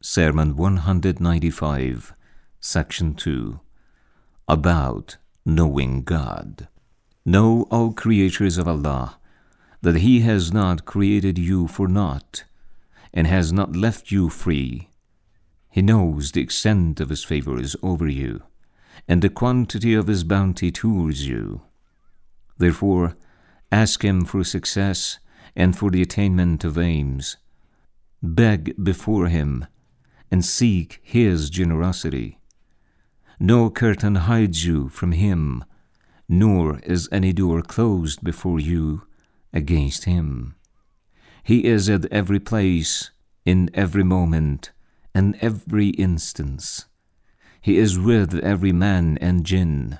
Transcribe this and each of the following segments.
Sermon 195, Section 2, About Knowing God. Know, O creatures of Allah, that He has not created you for naught, and has not left you free. He knows the extent of His favors over you, and the quantity of His bounty towards you. Therefore, ask Him for success and for the attainment of aims. Beg before Him, and seek His generosity. No curtain hides you from Him, nor is any door closed before you against Him. He is at every place, in every moment, and every instance. He is with every man and jinn.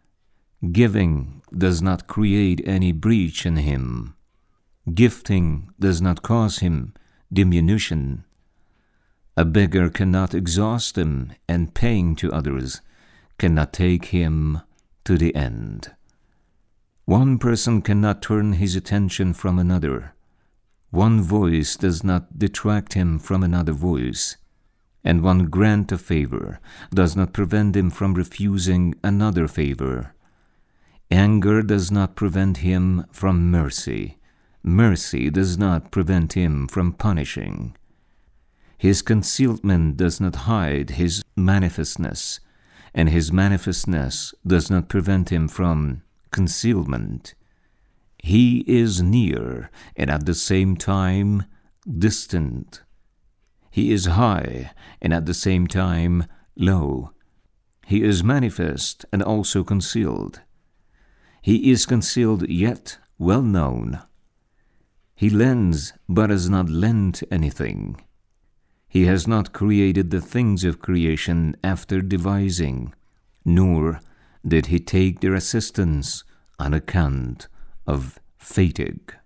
Giving does not create any breach in Him. Gifting does not cause Him diminution. A beggar cannot exhaust Him, and paying to others cannot take Him to the end. One person cannot turn his attention from another. One voice does not detract him from another voice, and one grant of favor does not prevent him from refusing another favor. Anger does not prevent him from mercy. Mercy does not prevent him from punishing. His concealment does not hide His manifestness, and His manifestness does not prevent Him from concealment. He is near and at the same time distant. He is high and at the same time low. He is manifest and also concealed. He is concealed yet well known. He lends but has not lent anything. He has not created the things of creation after devising, nor did He take their assistance on account of fatigue.